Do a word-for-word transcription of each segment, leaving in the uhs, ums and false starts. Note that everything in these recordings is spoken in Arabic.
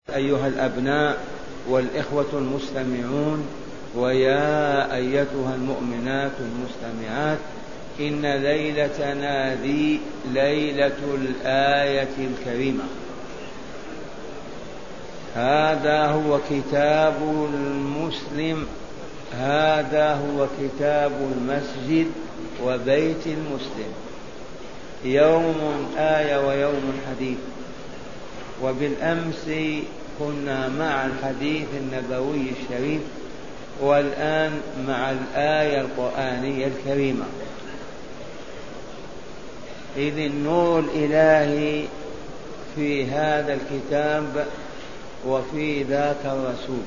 أيها الأبناء والإخوة المستمعون، ويا أيتها المؤمنات المستمعات، إن ليلتنا ذي ليلة الآية الكريمة. هذا هو كتاب المسلم، هذا هو كتاب المسجد وبيت المسلم. يوم آية ويوم حديث. وبالأمس كنا مع الحديث النبوي الشريف، والآن مع الآية القرآنية الكريمة. إذ النور الإلهي في هذا الكتاب وفي ذاك الرسول،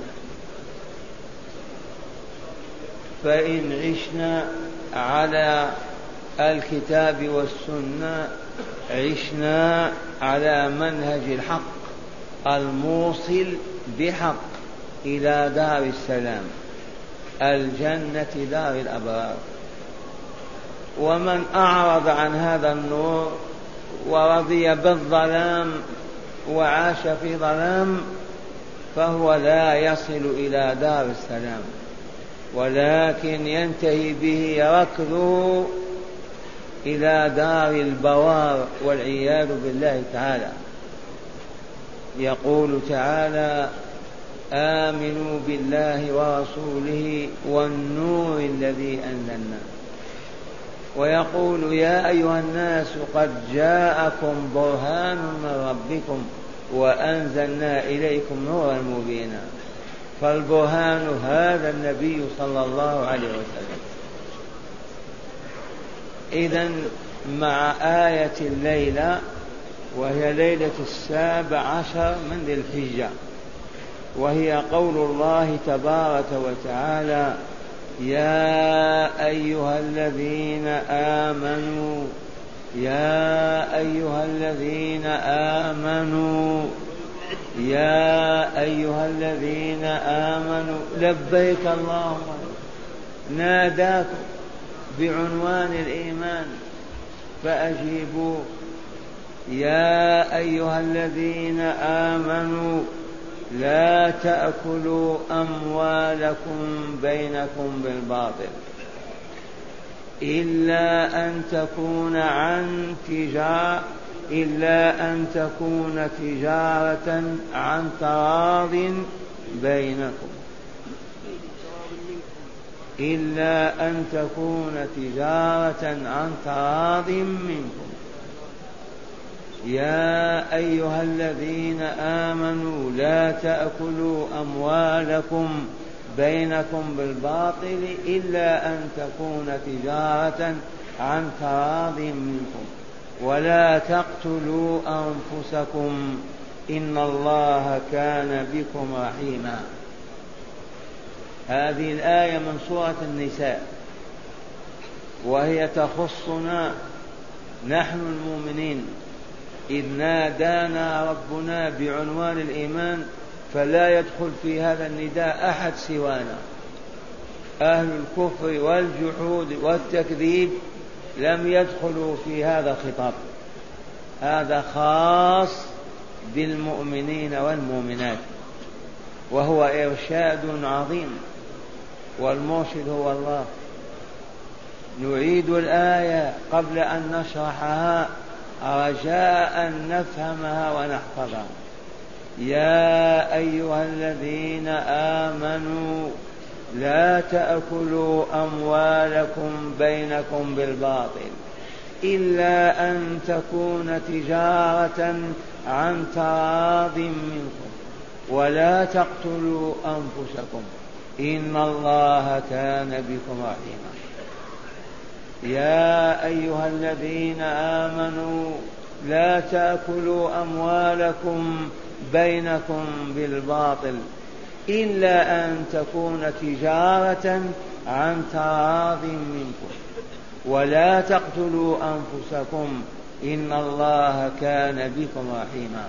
فإن عشنا على الكتاب والسنة عشنا على منهج الحق الموصل بحق إلى دار السلام، الجنة دار الأبرار. ومن أعرض عن هذا النور ورضي بالظلام وعاش في ظلام فهو لا يصل إلى دار السلام، ولكن ينتهي به ركضه إلى دار البوار والعياذ بالله تعالى. يقول تعالى: آمنوا بالله ورسوله والنور الذي أنزلنا. ويقول: يا أيها الناس قد جاءكم برهان من ربكم وأنزلنا إليكم نورا مبينا. فالبرهان هذا النبي صلى الله عليه وسلم. إذن مع آية الليلة، وهي ليلة السابع عشر من ذي الحجة، وهي قول الله تبارك وتعالى: يا أيها الذين آمنوا يا أيها الذين آمنوا يا أيها الذين آمنوا لبيك اللهم. ناداكم بعنوان الإيمان فأجيبوا. يا أيها الذين آمنوا لا تأكلوا أموالكم بينكم بالباطل إلا أن تكون عن تجارة إلا أن تكون تجارة عن تراض بينكم إلا أن تكون تجارة عن تراض منكم. يا أيها الذين آمنوا لا تأكلوا أموالكم بينكم بالباطل إلا أن تكون تجارة عن تراض منكم ولا تقتلوا أنفسكم إن الله كان بكم رحيما. هذه الآية من سورة النساء، وهي تخصنا نحن المؤمنين، إذ نادانا ربنا بعنوان الإيمان، فلا يدخل في هذا النداء أحد سوانا. أهل الكفر والجحود والتكذيب لم يدخلوا في هذا الخطاب، هذا خاص بالمؤمنين والمؤمنات، وهو إرشاد عظيم، والمرشد هو الله. نعيد الآية قبل أن نشرحها رجاء أن نفهمها ونحفظها. يا أيها الذين آمنوا لا تأكلوا أموالكم بينكم بالباطل إلا أن تكون تجارة عن تراض منكم ولا تقتلوا أنفسكم إن الله كان بكم رحيما. يا أيها الذين آمنوا لا تأكلوا أموالكم بينكم بالباطل إلا أن تكون تجارة عن تراض منكم ولا تقتلوا أنفسكم إن الله كان بكم رحيما.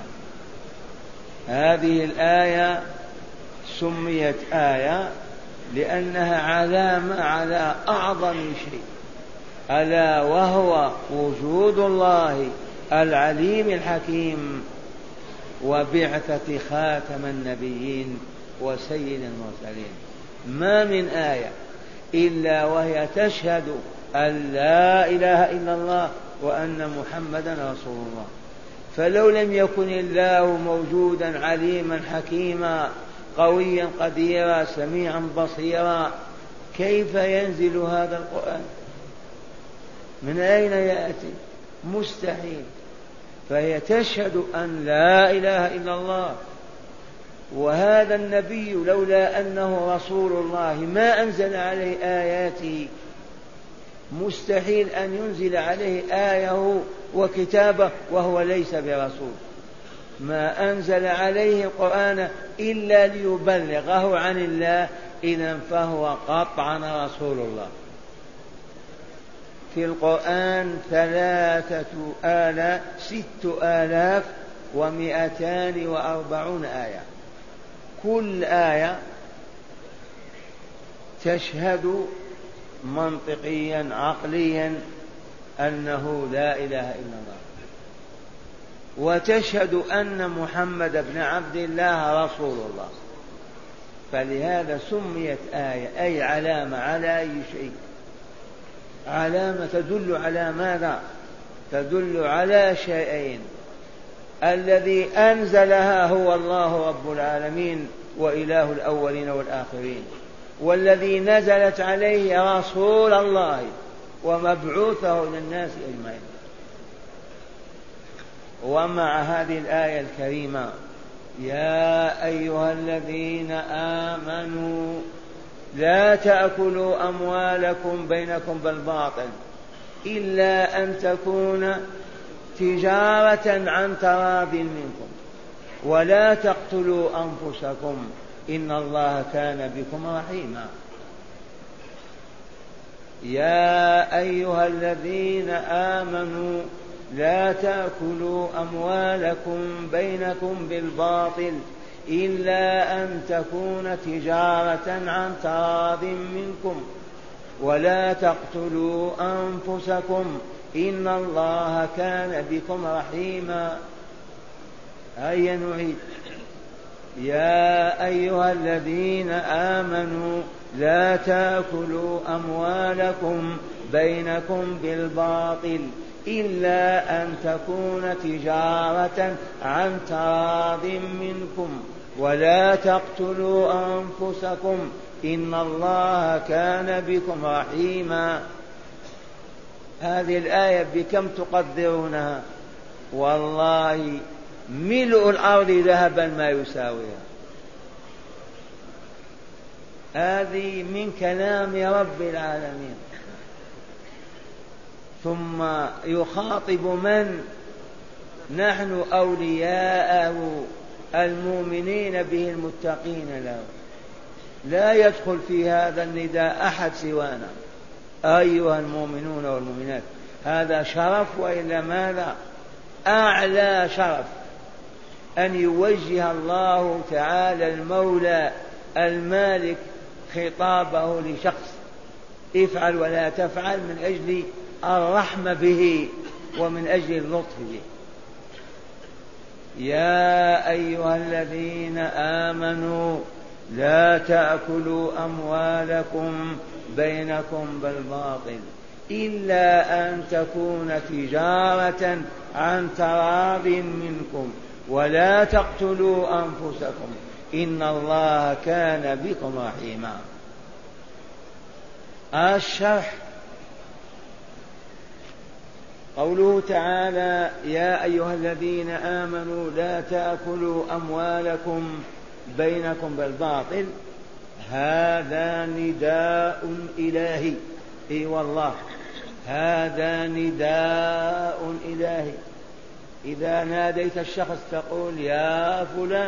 هذه الآية سميت آية لأنها علامة على أعظم شيء، ألا وهو وجود الله العليم الحكيم وبعثة خاتم النبيين وسيد المرسلين. ما من آية إلا وهي تشهد أن لا إله إلا الله وأن محمدا رسول الله. فلو لم يكن الله موجودا عليما حكيما قويا قديرا سميعا بصيرا كيف ينزل هذا القرآن؟ من أين يأتي؟ مستحيل. فهي تشهد أن لا إله إلا الله، وهذا النبي لولا أنه رسول الله ما أنزل عليه آياته، مستحيل أن ينزل عليه آية وكتابه وهو ليس برسول. ما أنزل عليه القرآن إلا ليبلغه عن الله، إذن فهو قطعا رسول الله. في القرآن ثلاثة آلاف ست آلاف ومئتان وأربعون آية، كل آية تشهد منطقيا عقليا أنه لا إله إلا الله، وتشهد أن محمد بن عبد الله رسول الله. فلهذا سميت آية، أي علامة على أي شيء. علامة تدل على ماذا؟ تدل على شيئين: الذي أنزلها هو الله رب العالمين وإله الأولين والآخرين، والذي نزلت عليه رسول الله ومبعوثه للناس أجمعين. ومع هذه الآية الكريمة: يا أيها الذين آمنوا لا تأكلوا أموالكم بينكم بالباطل إلا أن تكون تجارة عن تراض منكم ولا تقتلوا أنفسكم إن الله كان بكم رحيما. يا أيها الذين آمنوا لا تأكلوا أموالكم بينكم بالباطل إلا أن تكون تجارة عن تراض منكم ولا تقتلوا أنفسكم إن الله كان بكم رحيما. هيا نعيد: يا أيها الذين آمنوا لا تأكلوا أموالكم بينكم بالباطل إلا أن تكون تجارة عن تراض منكم ولا تقتلوا أنفسكم إن الله كان بكم رحيما. هذه الآية بكم تقدرونها؟ والله ملء الأرض ذهبا ما يساويها. هذه من كلام رب العالمين. ثم يخاطب من؟ نحن أولياءه المؤمنين به المتقين له. لا يدخل في هذا النداء أحد سوانا أيها المؤمنون والمؤمنات. هذا شرف، وإلا ماذا؟ أعلى شرف أن يوجه الله تعالى المولى المالك خطابه لشخص: افعل ولا تفعل، من أجل الرحمة به ومن أجل اللطف به. يا أيها الذين آمنوا لا تأكلوا أموالكم بينكم بالباطل إلا أن تكون تجارة عن تراض منكم ولا تقتلوا أنفسكم إن الله كان بكم رحيما. الشرح: قوله تعالى: يا أيها الذين آمنوا لا تأكلوا أموالكم بينكم بالباطل، هذا نداء إلهي. اي والله هذا نداء إلهي. إذا ناديت الشخص تقول: يا فلان.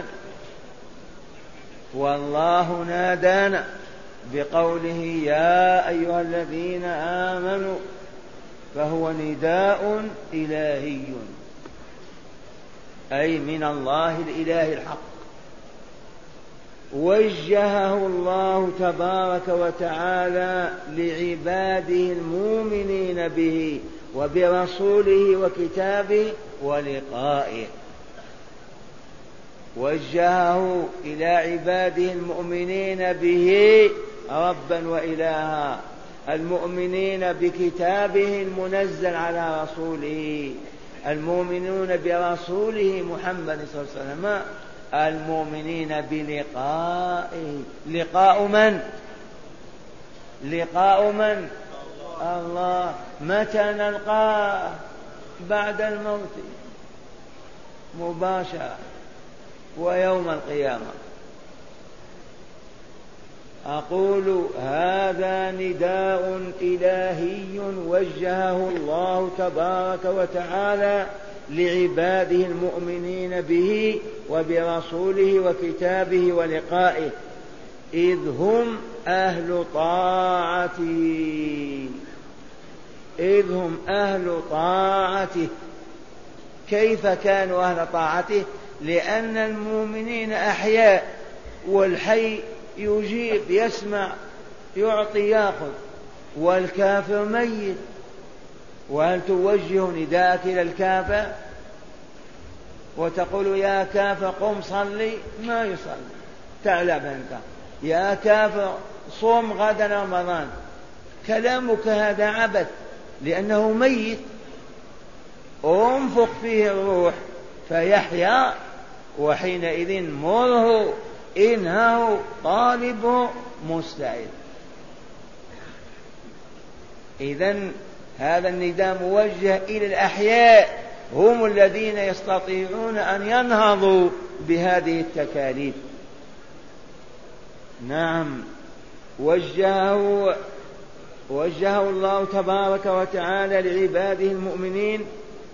والله نادانا بقوله: يا أيها الذين آمنوا، فهو نداء إلهي، أي من الله الإله الحق. وجهه الله تبارك وتعالى لعباده المؤمنين به وبرسوله وكتابه ولقائه. وجهه إلى عباده المؤمنين به ربا وإلها، المؤمنين بكتابه المنزل على رسوله، المؤمنون برسوله محمد صلى الله عليه وسلم، المؤمنين بلقائه. لقاء من؟ لقاء من؟ الله. متى نلقاه؟ بعد الموت مباشرة ويوم القيامة. أقول هذا نداء إلهي وجهه الله تبارك وتعالى لعباده المؤمنين به وبرسوله وكتابه ولقائه، إذ هم أهل طاعته، إذ هم أهل طاعته. كيف كانوا أهل طاعته؟ لأن المؤمنين أحياء، والحي يجيب يسمع يعطي يأخذ، والكافر ميت. وهل توجه نداءك إلى الكافر وتقول يا كافر قم صلي؟ ما يصلي، تعلم أنت. يا كافر صوم غدا رمضان، كلامك هذا عبث، لأنه ميت. انفخ فيه الروح فيحيا، وحينئذ مره إنه طالب مستعد. إذن هذا النداء موجه إلى الأحياء، هم الذين يستطيعون أن ينهضوا بهذه التكاليف. نعم، وجهه وجهه الله تبارك وتعالى لعباده المؤمنين،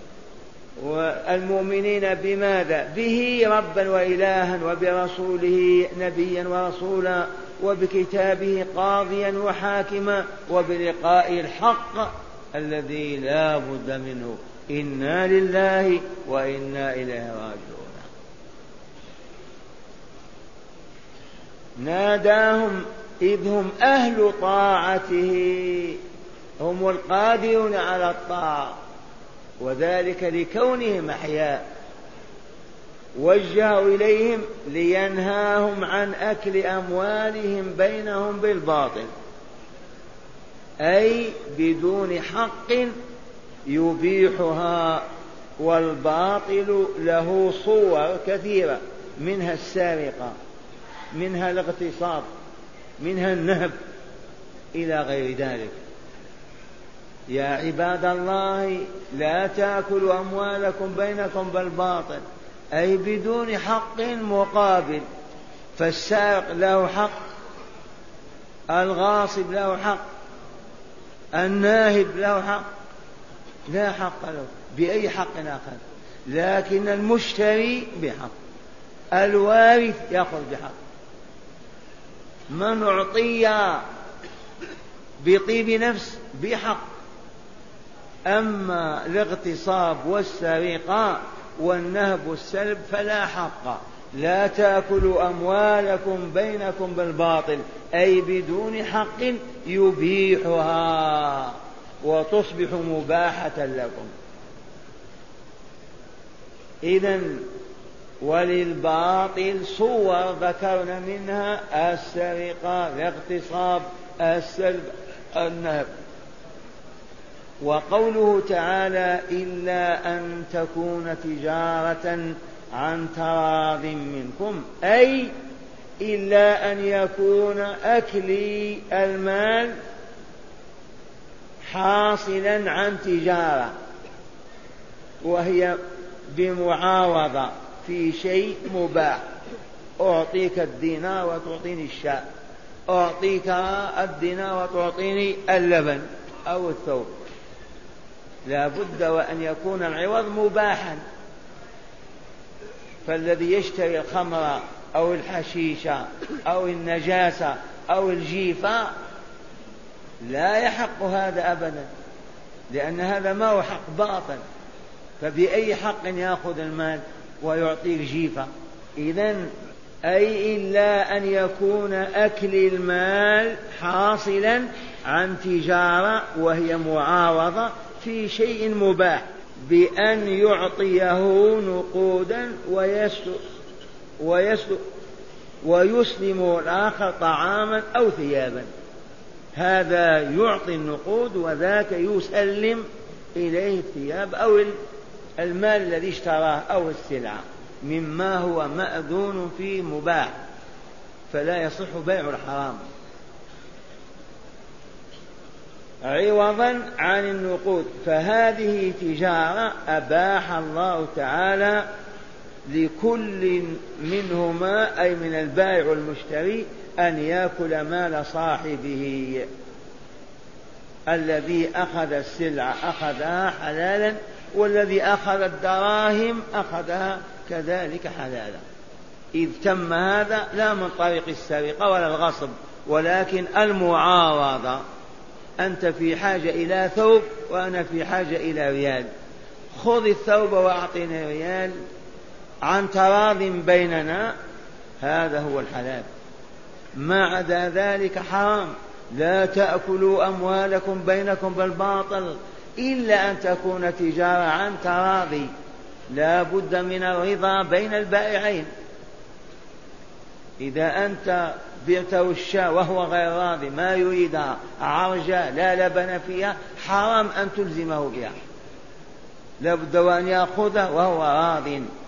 والمؤمنين بماذا؟ به ربا وإلها، وبرسوله نبيا ورسولا، وبكتابه قاضيا وحاكما، وبلقاء الحق الذي لا بد منه. إنا لله وإنا إليه راجعون. ناداهم إذ هم أهل طاعته، هم القادرون على الطاعة، وذلك لكونهم أحياء. وجهوا إليهم لينهاهم عن أكل أموالهم بينهم بالباطل، أي بدون حق يبيحها. والباطل له صور كثيرة، منها السرقة، منها الاغتصاب، منها النهب، إلى غير ذلك. يا عباد الله لا تأكلوا أموالكم بينكم بالباطل، أي بدون حق مقابل. فالسارق له حق، الغاصب له حق، الناهب له حق؟ لا حق له. بأي حق أخذ؟ لكن المشتري بحق، الوارث يأخذ بحق. من أعطي بطيب نفس بحق. أما الاغتصاب والسرقة والنهب والسلب فلا حق. لا تأكلوا أموالكم بينكم بالباطل، أي بدون حق يبيحها وتصبح مباحة لكم. إذن وللباطل صور ذكرنا منها السرقة، الاغتصاب، السلب، النهب. وقوله تعالى إلا أن تكون تجارة عن تراض منكم، أي إلا أن يكون أكل المال حاصلا عن تجارة، وهي بمعاوضة في شيء مباح. أعطيك الدينار وتعطيني الشاء، أعطيك الدينار وتعطيني اللبن أو الثوب. لا بد وأن يكون العوض مباحا. فالذي يشتري الخمر أو الحشيش أو النجاسة أو الجيفة لا يحق هذا أبدا، لأن هذا ما هو حق، باطل. فبأي حق يأخذ المال ويعطيك جيفة؟ إذن أي إلا أن يكون أكل المال حاصلا عن تجارة وهي معاوضة في شيء مباح، بأن يعطيه نقودا ويسلم الآخر طعاما أو ثيابا. هذا يعطي النقود وذاك يسلم إليه الثياب أو المال الذي اشتراه أو السلعة مما هو مأذون فيه مباح، فلا يصح بيع الحرام عوضا عن النقود. فهذه تجارة أباح الله تعالى لكل منهما أي من البائع والمشتري أن يأكل مال صاحبه. الذي أخذ السلعة أخذها حلالا، والذي أخذ الدراهم أخذها كذلك حلالا، إذ تم هذا لا من طريق السرقة ولا الغصب، ولكن المعاوضة. أنت في حاجة إلى ثوب وأنا في حاجة إلى ريال، خذ الثوب وأعطني ريال عن تراض بيننا، هذا هو الحلال. ما عدا ذلك حرام. لا تأكلوا أموالكم بينكم بالباطل إلا أن تكون تجارة عن تراضي، لا بد من الرضا بين البائعين. إذا أنت بعته الشاة وهو غير راضي ما يريدها عرجة لا لبن فيها، حرام أن تلزمه بها، لا بد أن يأخذها وهو راض.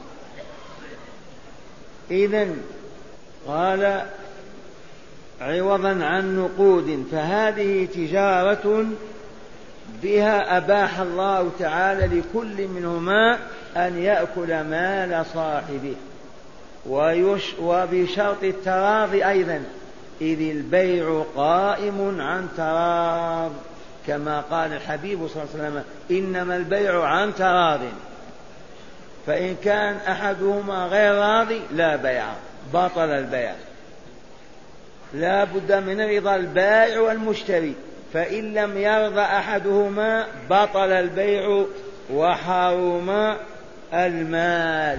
إذن قال عوضا عن نقود، فهذه تجارة بها أباح الله تعالى لكل منهما أن يأكل مال صاحبه، ويش وبشرط التراضي أيضا، إذ البيع قائم عن تراض، كما قال الحبيب صلى الله عليه وسلم: إنما البيع عن تراض. فإن كان أحدهما غير راضي لا بيع، بطل البيع. لا بد من رضا البائع والمشتري، فإن لم يرضى أحدهما بطل البيع وحرم المال.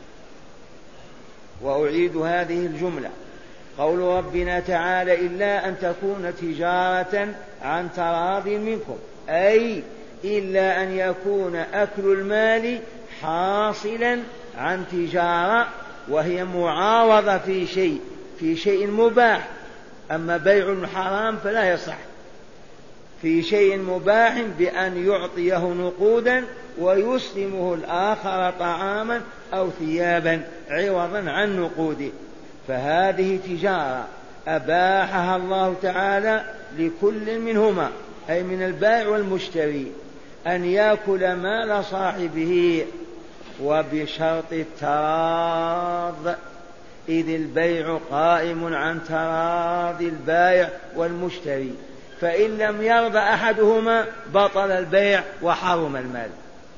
وأعيد هذه الجملة: قول ربنا تعالى: إلا أن تكون تجارة عن تراض منكم، أي إلا أن يكون أكل المال حاصلا عن تجارة وهي معاوضة في شيء في شيء مباح. أما بيع حرام فلا يصح. في شيء مباح بأن يعطيه نقودا ويسلمه الآخر طعاما أو ثيابا عوضا عن نقوده. فهذه تجارة أباحها الله تعالى لكل منهما، أي من البائع والمشتري، أن يأكل مال صاحبه وبشرط التراض، إذ البيع قائم عن تراض البائع والمشتري. فإن لم يرضى أحدهما بطل البيع وحرم المال.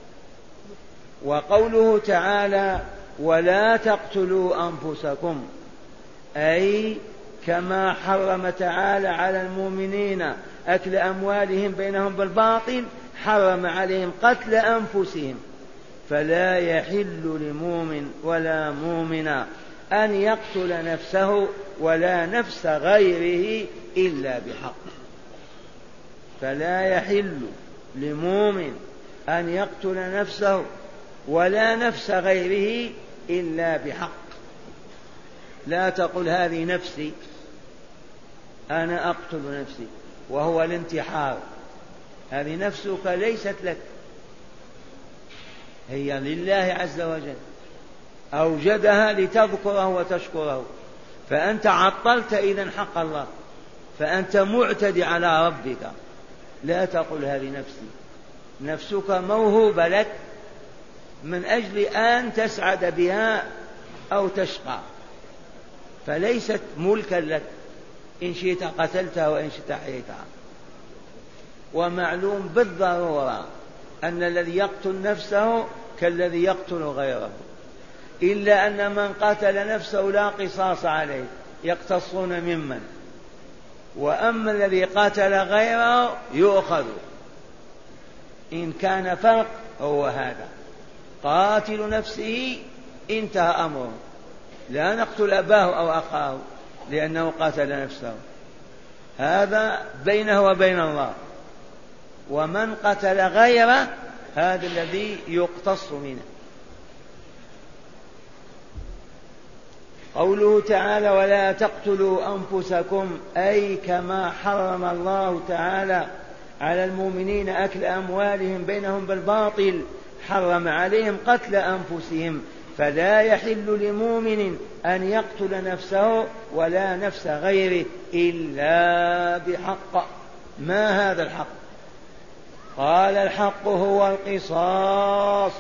وقوله تعالى: ولا تقتلوا أنفسكم، أي كما حرم تعالى على المؤمنين أكل أموالهم بينهم بالباطل، حرم عليهم قتل أنفسهم. فلا يحل لمؤمن ولا مؤمنة أن يقتل نفسه ولا نفس غيره إلا بحق. فلا يحل لمؤمن أن يقتل نفسه ولا نفس غيره إلا بحق. لا تقل هذه نفسي، أنا أقتل نفسي، وهو الانتحار. هذه نفسك ليست لك، هي لله عز وجل، أوجدها لتذكره وتشكره، فأنت عطلت إذن حق الله، فأنت معتدي على ربك. لا تقل هذه نفسي. نفسك موهوبة لك من أجل أن تسعد بها أو تشقى، فليست ملكا لك، إن شئت قتلتها وإن شئت أحييتها. ومعلوم بالضرورة أن الذي يقتل نفسه كالذي يقتل غيره، إلا أن من قتل نفسه لا قصاص عليه، يقتصون ممن. وأما الذي قتل غيره يؤخذ. إن كان فرق هو هذا، قاتل نفسه انتهى أمره، لا نقتل أباه أو أخاه لأنه قتل نفسه، هذا بينه وبين الله. ومن قتل غيره هذا الذي يقتص منه. قوله تعالى ولا تقتلوا أنفسكم أي كما حرم الله تعالى على المؤمنين أكل أموالهم بينهم بالباطل حرم عليهم قتل أنفسهم، فلا يحل لمؤمن أن يقتل نفسه ولا نفس غيره إلا بحق. ما هذا الحق؟ قال الحق هو القصاص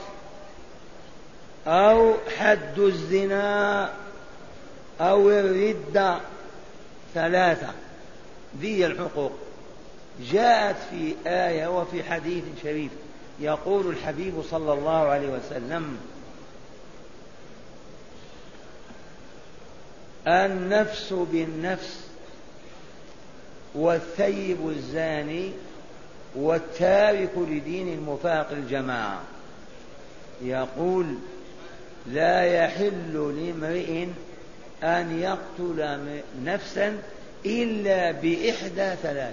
أو حد الزنا أو الردة، ثلاثة ذي الحقوق جاءت في آية وفي حديث شريف. يقول الحبيب صلى الله عليه وسلم النفس بالنفس والثيب الزاني والتارك لدين المفارق الجماعة. يقول لا يحل لامرئ أن يقتل نفسا إلا بإحدى ثلاث،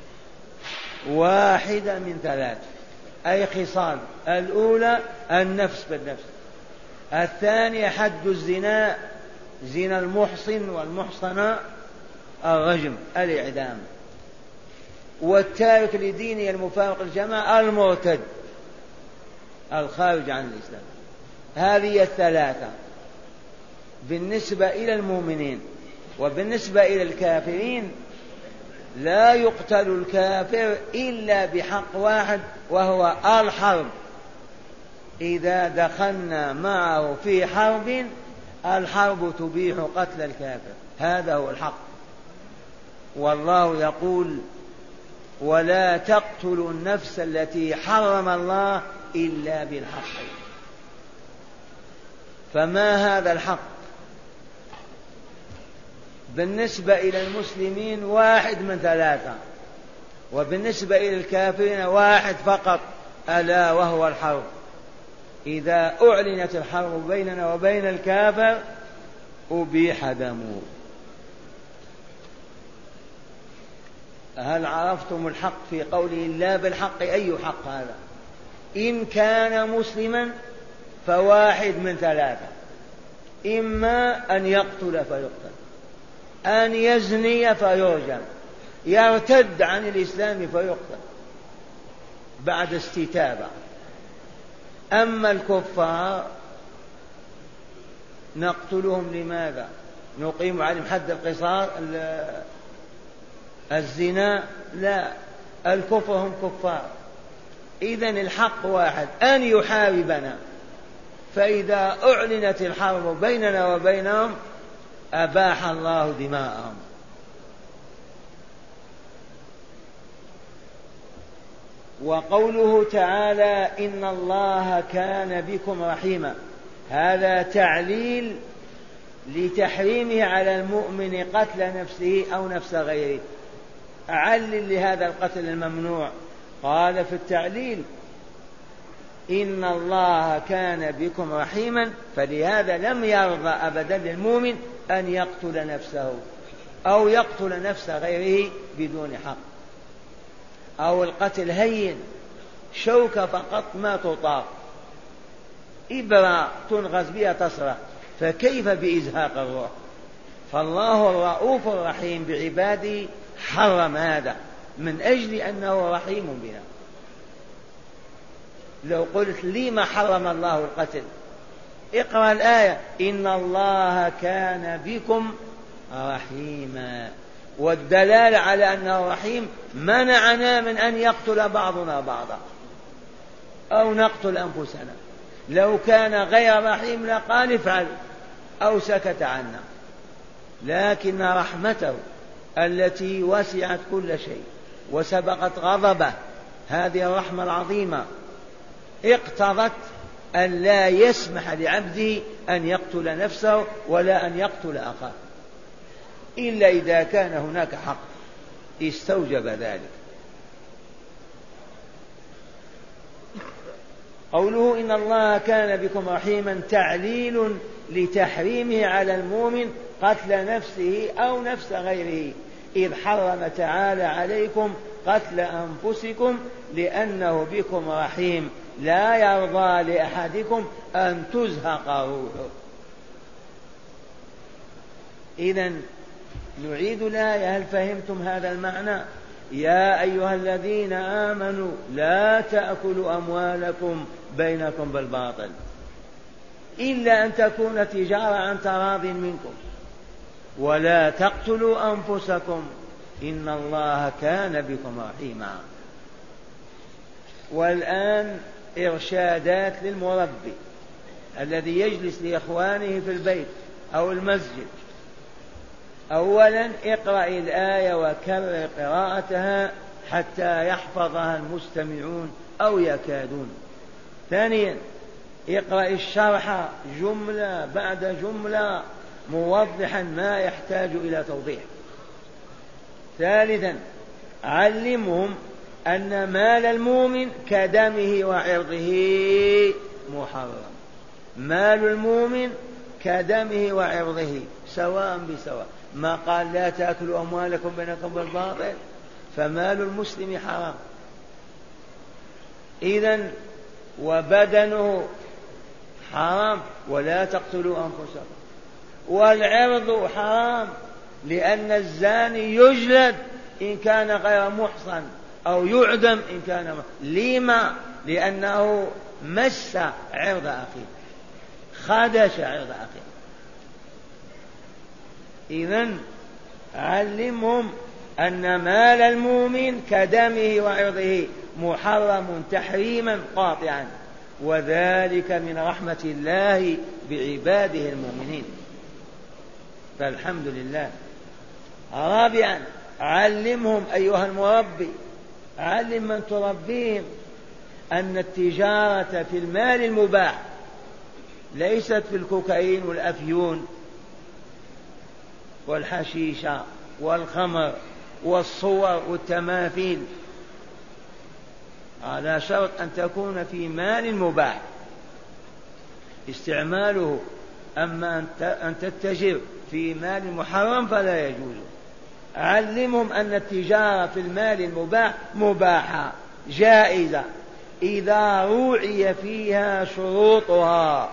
واحدة من ثلاث، أي خصال: الأولى النفس بالنفس، الثانية حد الزنا، زنا المحصن والمحصنة الرجم الإعدام، والتارك لدينه المفارق الجماعة المرتد الخارج عن الإسلام. هذه الثلاثة بالنسبة إلى المؤمنين. وبالنسبة إلى الكافرين لا يقتل الكافر إلا بحق واحد وهو الحرب. إذا دخلنا معه في حرب الحرب تبيح قتل الكافر، هذا هو الحق. والله يقول ولا تقتلوا النفس التي حرم الله إلا بالحق. فما هذا الحق؟ بالنسبة إلى المسلمين واحد من ثلاثة، وبالنسبة إلى الكافرين واحد فقط، ألا وهو الحرب. إذا أعلنت الحرب بيننا وبين الكافر أبيح دمه. هل عرفتم الحق في قوله لا بالحق؟ أي حق هذا؟ إن كان مسلما فواحد من ثلاثة: إما أن يقتل فيقتل، أن يزني فيرجم، يرتد عن الإسلام فيقتل بعد استتابة. أما الكفار نقتلهم لماذا؟ نقيم عليهم حد القصاص الزنا؟ لا، الكفر هم كفار. إذن الحق واحد: أن يحاربنا، فإذا أعلنت الحرب بيننا وبينهم أباح الله دماءهم. وقوله تعالى إن الله كان بكم رحيما، هذا تعليل لتحريمه على المؤمن قتل نفسه أو نفس غيره. أعلل لهذا القتل الممنوع. قال في التعليل إن الله كان بكم رحيما، فلهذا لم يرضى أبدا للمؤمن أن يقتل نفسه أو يقتل نفس غيره بدون حق. أو القتل هين، شوكة فقط ما تطاق، إبرة تنغز بها تصرخ، فكيف بإزهاق الروح؟ فالله الرؤوف الرحيم بعباده حرم هذا من أجل أنه رحيم بنا. لو قلت لي ما حرم الله القتل، اقرأ الآية إن الله كان بكم رحيما، والدلالة على أنه رحيم منعنا من أن يقتل بعضنا بعضا أو نقتل أنفسنا. لو كان غير رحيم لقال افعل أو سكت عنا، لكن رحمته التي وسعت كل شيء وسبقت غضبه، هذه الرحمة العظيمة اقتضت أن لا يسمح لعبده أن يقتل نفسه ولا أن يقتل أخاه إلا إذا كان هناك حق استوجب ذلك. قوله إن الله كان بكم رحيما تعليل لتحريمه على المؤمن قتل نفسه أو نفس غيره، إذ حرم تعالى عليكم قتل أنفسكم لأنه بكم رحيم لا يرضى لأحدكم أن تزهق روحه. إذن نعيد الآية، هل فهمتم هذا المعنى؟ يا أيها الذين آمنوا لا تأكلوا أموالكم بينكم بالباطل إلا أن تكون تجارة عن تراض منكم، ولا تقتلوا أنفسكم إن الله كان بكم رحيما. والآن إرشادات للمربي الذي يجلس لإخوانه في البيت أو المسجد. أولا اقرأ الآية وكرر قراءتها حتى يحفظها المستمعون أو يكادون. ثانيا اقرأ الشرح جملة بعد جملة موضحا ما يحتاج إلى توضيح. ثالثا علمهم أن مال المؤمن كدمه وعرضه محرم. مال المؤمن كدمه وعرضه سواء بسواء، ما قال لا تأكلوا أموالكم بينكم بالباطل، فمال المسلم حرام إذن، وبدنه حرام ولا تقتلوا أنفسكم، والعرض حرام لأن الزاني يجلد إن كان غير محصن أو يعدم إن كان محصن. لما؟ لأنه مس عرض أخيه، خدش عرض أخيه. إذن علمهم أن مال المؤمن كدمه وعرضه محرم تحريما قاطعا، وذلك من رحمة الله بعباده المؤمنين، فالحمد لله. رابعا علمهم أيها المربي، علم من تربيهم أن التجارة في المال المباح ليست في الكوكايين والأفيون والحشيشة والخمر والصور والتماثيل، على شرط أن تكون في مال مباح استعماله. أما أن تتجر في مال محرم فلا يجوز. علمهم أن التجارة في المال المباح مباحة جائزة إذا روعي فيها شروطها.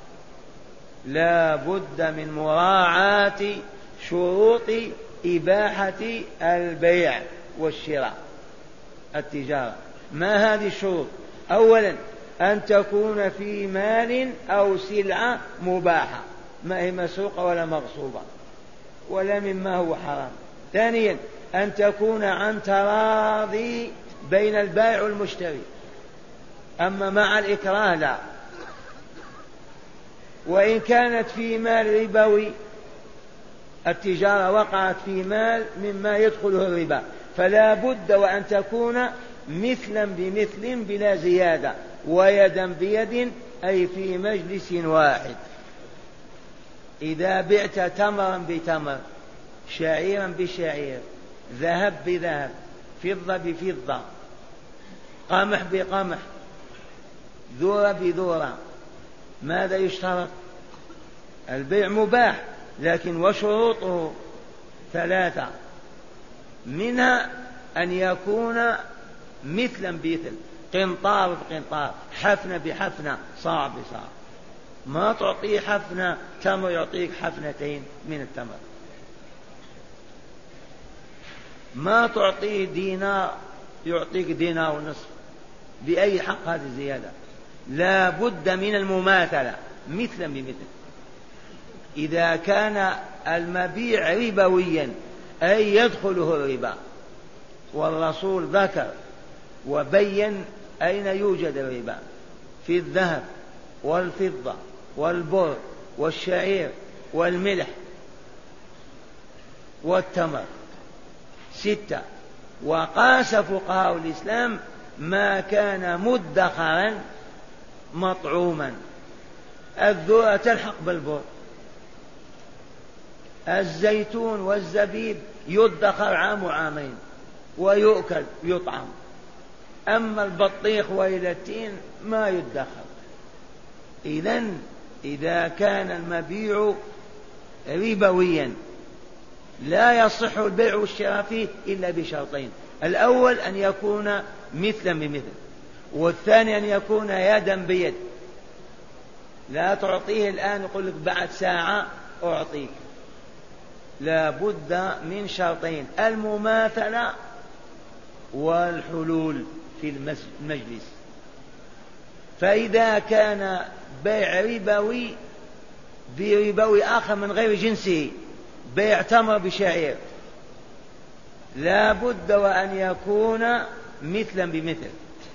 لا بد من مراعاة شروط إباحة البيع والشراء التجارة. ما هذه الشروط؟ أولا أن تكون في مال أو سلعة مباحة، ما هي مسروقة ولا مغصوبة ولا مما هو حرام. ثانيا أن تكون عن تراضي بين البائع والمشتري، أما مع الإكراه لا. وإن كانت في مال ربوي، التجارة وقعت في مال مما يدخله الربا، فلا بد وأن تكون مثلا بمثل بلا زيادة، ويدا بيد أي في مجلس واحد. إذا بعت تمرا بتمر، شعيرا بشعير، ذهب بذهب، فضة بفضة، قمح بقمح، ذرة بذرة، ماذا يشترط؟ البيع مباح، لكن وشروطه ثلاثة، منها أن يكون مثلا بمثل، قنطار بقنطار، حفنة بحفنة، صاع بصاع. ما تعطيه حفنة تمر يعطيك حفنتين من التمر، ما تعطيه دينار يعطيك دينار ونصف. بأي حق هذه الزيادة؟ لا بد من المماثلة مثلا بمثل. إذا كان المبيع ربويا أي يدخله الربا، والرسول ذكر وبين أين يوجد الربا: في الذهب والفضة والبر والشعير والملح والتمر. ستة. وقاس فقهاء الإسلام ما كان مدخرا مطعوما. الذرة تلحق بالبر، الزيتون والزبيب يدخر عام وعامين ويؤكل يطعم، أما البطيخ وإلى التين ما يدخر. إذن إذا كان المبيع ربويا لا يصح البيع والشراء فيه إلا بشرطين: الأول أن يكون مثلا بمثل، والثاني أن يكون يدا بيد. لا تعطيه الآن يقول لك بعد ساعة أعطيك، لا بد من شرطين: المماثلة والحلول في المجلس. فإذا كان بيع ربوي بربوي آخر من غير جنسه، بيع تمر بشعير، لا بد وأن يكون مثلا بمثل.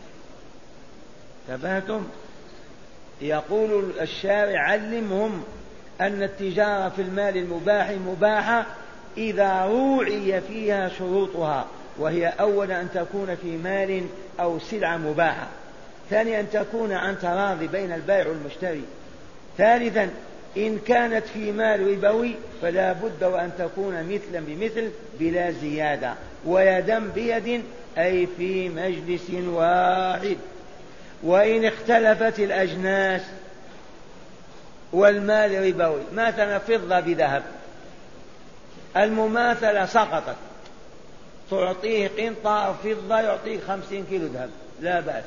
تفهمتم؟ يقول الشارع: علمهم أن التجارة في المال المباح مباحة إذا روعي فيها شروطها، وهي أولا أن تكون في مال أو سلعة مباحة، ثانيا أن تكون عن تراضي بين البائع والمشتري، ثالثا إن كانت في مال ربوي فلا بد وأن تكون مثلا بمثل بلا زيادة، ويدا بيد أي في مجلس واحد. وإن اختلفت الأجناس والمال ربوي، مثلا فضة بذهب، المماثلة سقطت، تعطيه قنطار فضة يعطيك خمسين كيلو ذهب، لا بأس.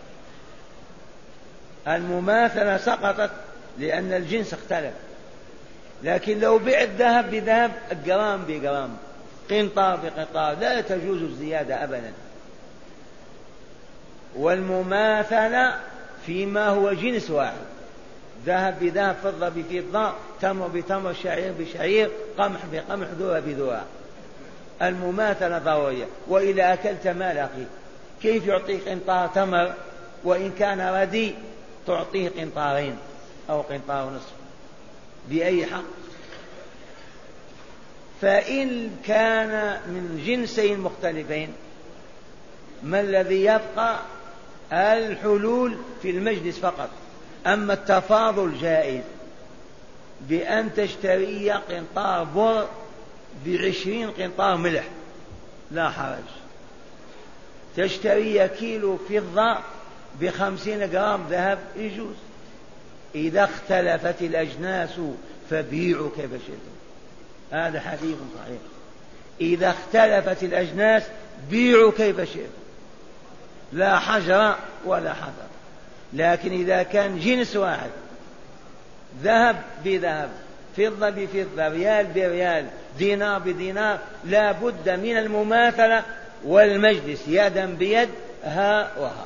المماثلة سقطت لأن الجنس اختلف. لكن لو بعت ذهب بذهب، جرام بجرام، قنطار بقنطار، لا تجوز الزيادة أبدا. والمماثلة فيما هو جنس واحد: ذهب بذهب، فضة بفضة، تمر بتمر، شعير بشعير، قمح بقمح، ذرة بذرة. المماثلة ضرورية. وإذا أكلت مال أخيك كيف يعطيك قنطار تمر وإن كان ردي تعطيه قنطارين أو قنطار ونصف؟ بأي حق؟ فإن كان من جنسين مختلفين، ما الذي يبقى؟ الحلول في المجلس فقط. أما التفاضل جائز، بأن تشتري قنطار بر بعشرين قنطار ملح لا حرج، تشتري كيلو فضة بخمسين جرام ذهب يجوز. إذا اختلفت الأجناس فبيعوا كيف شئتم، هذا حديث صحيح. إذا اختلفت الأجناس بيعوا كيف شئتم، لا حجر ولا حذر. لكن إذا كان جنس واحد، ذهب بذهب، فضة بفضة، ريال بريال، دينار بدينار، لا بد من المماثلة والمجلس يدا بيد، ها وها.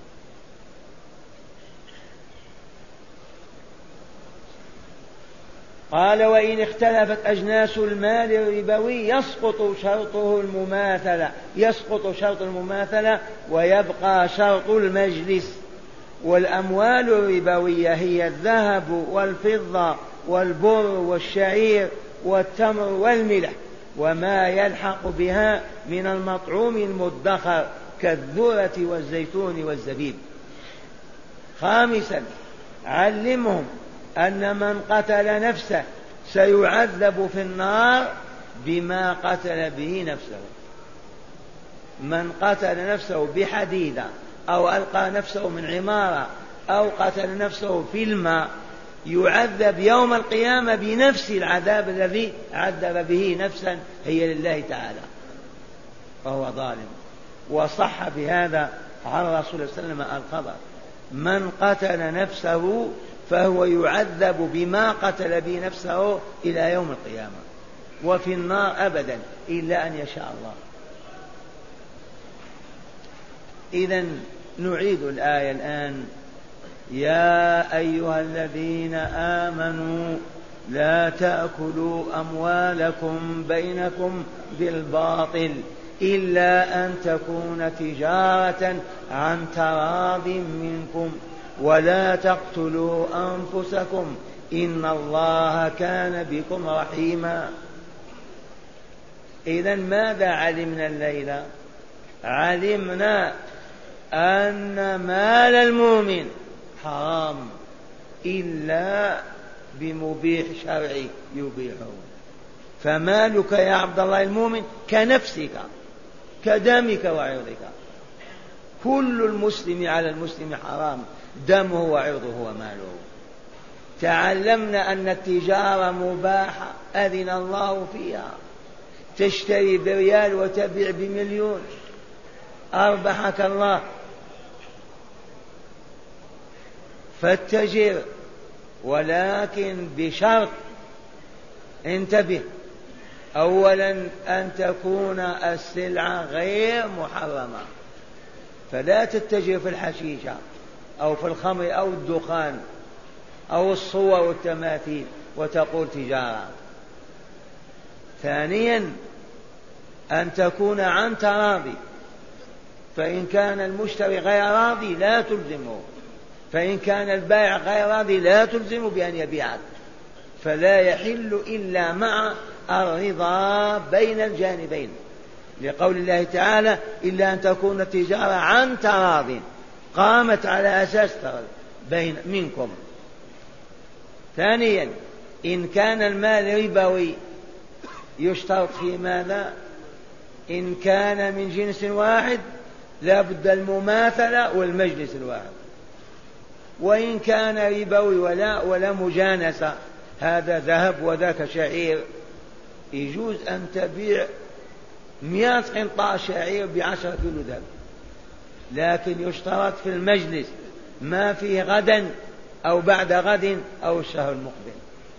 قال: وإن اختلفت أجناس المال الربوي يسقط شرطه المماثلة، يسقط شرط المماثلة ويبقى شرط المجلس. والأموال الربوية هي الذهب والفضة والبر والشعير والتمر والملح وما يلحق بها من المطعوم المدخر كالذرة والزيتون والزبيب. خامسا: علمهم أن من قتل نفسه سيعذب في النار بما قتل به نفسه. من قتل نفسه بحديدة أو ألقى نفسه من عمارة أو قتل نفسه في الماء يعذب يوم القيامة بنفس العذاب الذي عذب به نفسا هي لله تعالى، فهو ظالم. وصح بهذا عن رسول الله صلى الله عليه وسلم الخبر: من قتل نفسه فهو يعذب بما قتل به نفسه إلى يوم القيامة، وفي النار أبدا إلا أن يشاء الله. إذن نعيد الآية الآن: يا أيها الذين آمنوا لا تأكلوا أموالكم بينكم بالباطل إلا أن تكون تجارة عن تراض منكم ولا تقتلوا أنفسكم إن الله كان بكم رحيما. إذن ماذا علمنا الليلة؟ علمنا أن مال المؤمن حرام إلا بمبيح شرعي يبيحه. فمالك يا عبد الله المؤمن كنفسك كدمك وعرضك. كل المسلم على المسلم حرام، دمه وعرضه وماله. تعلمنا أن التجارة مباحة أذن الله فيها، تشتري بريال وتبيع بمليون، أربحك الله. فاتجر، ولكن بشرط، انتبه، أولا أن تكون السلعة غير محرمة، فلا تتجه في الحشيشة أو في الخمر أو الدخان أو الصور والتماثيل وتقول تجارة. ثانيا أن تكون عن تراضي، فإن كان المشتري غير راضي لا تلزمه، فإن كان البائع غير راضي لا تلزمه بأن يبيعك، فلا يحل إلا مع الرضا بين الجانبين، لقول الله تعالى إلا أن تكون التجارة عن تراض قامت على أساس بين منكم. ثانيا إن كان المال ربوي يشترط في ماذا؟ إن كان من جنس واحد لا بد المماثلة والمجلس الواحد، وإن كان ربوي ولا ولا مجانسة، هذا ذهب وذاك شعير، يجوز أن تبيع مئة قنطار شعير بعشرة كيلو ذهب، لكن يشترط في المجلس ما فيه غدا أو بعد غد أو الشهر المقبل.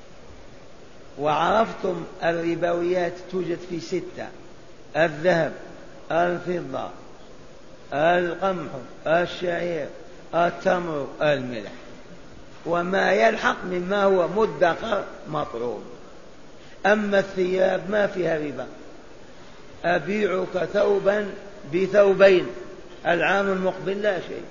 وعرفتم الربويات توجد في ستة: الذهب، الفضة، القمح، الشعير، التمر، الملح، وما يلحق مما هو مدخر مطعوم. أما الثياب ما فيها ربا، أبيعك ثوبا بثوبين العام المقبل لا شيء.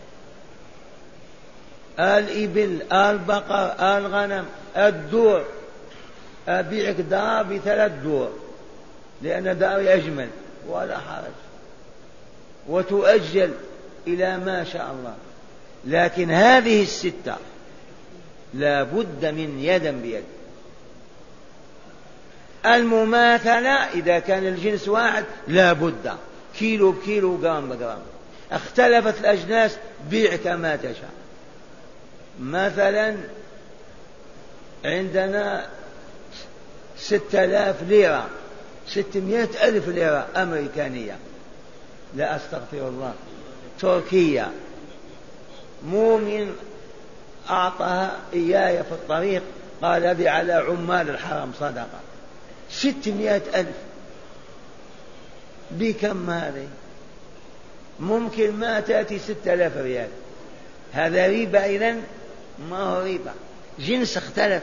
الإبل، البقر، الغنم، الدور، أبيعك دار بثلاث دور لأن داري أجمل ولا حرج، وتؤجل إلى ما شاء الله. لكن هذه الستة لا بد من يدا بيد. المماثلة إذا كان الجنس واحد لا بد كيلو بكيلو، جرام بجرام. اختلفت الأجناس بيع كما تشاء. مثلا عندنا ستة آلاف ليرة، ستمائة ألف ليرة أمريكانية، لا أستغفر الله، تركية. مؤمن أعطاها إياي في الطريق قال أبي على عمال الحرم صدقة، ستمائة ألف بكم هذه؟ ممكن ما تأتي ستة آلاف ريال. هذا ربا إذن؟ ما هو ربا، جنس اختلف.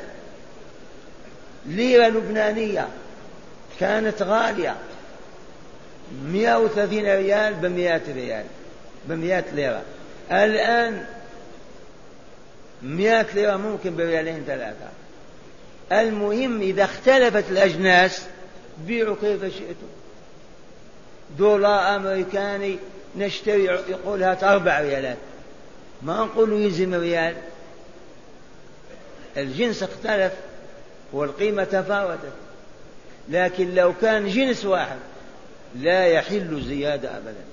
ليرة لبنانية كانت غالية مئة وثلاثين ريال بمئة ريال بمئة ليرة، الآن مئة ليرة ممكن بريالين ثلاثة. المهم إذا اختلفت الأجناس بيعوا كيف شئتم. دولار أمريكاني نشتري يقول هات أربع ريالات، ما نقول يلزم ريال، الجنس اختلف والقيمة تفاوتت. لكن لو كان جنس واحد لا يحل زيادة أبدا.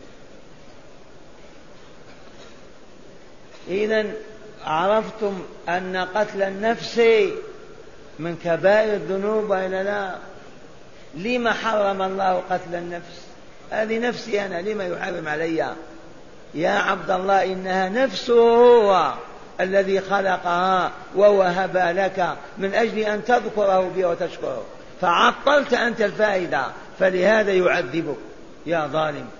إذن عرفتم أن قتل النفس من كبائر الذنوب وإلا لا؟ لما حرم الله قتل النفس؟ هذه نفسي أنا، لما يحرم علي؟ يا عبد الله إنها نفسه هو الذي خلقها ووهب لك من أجل أن تذكره به وتشكره، فعطلت أنت الفائدة، فلهذا يعذبك يا ظالم.